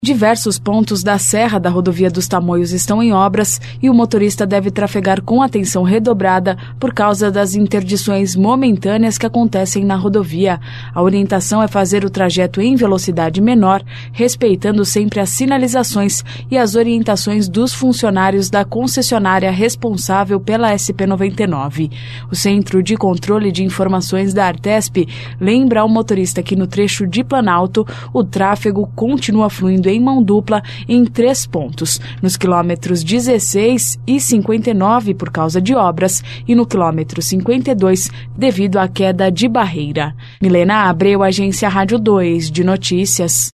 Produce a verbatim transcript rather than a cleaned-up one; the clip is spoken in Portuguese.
Diversos pontos da serra da rodovia dos Tamoios estão em obras e o motorista deve trafegar com atenção redobrada por causa das interdições momentâneas que acontecem na rodovia. A orientação é fazer o trajeto em velocidade menor, respeitando sempre as sinalizações e as orientações dos funcionários da concessionária responsável pela S P noventa e nove. O Centro de Controle de Informações da Artesp lembra ao motorista que no trecho de Planalto o tráfego continua fluindo em mão dupla em três pontos, nos quilômetros dezesseis e cinquenta e nove por causa de obras e no quilômetro cinquenta e dois devido à queda de barreira. Milena Abreu, Agência Rádio dois de Notícias.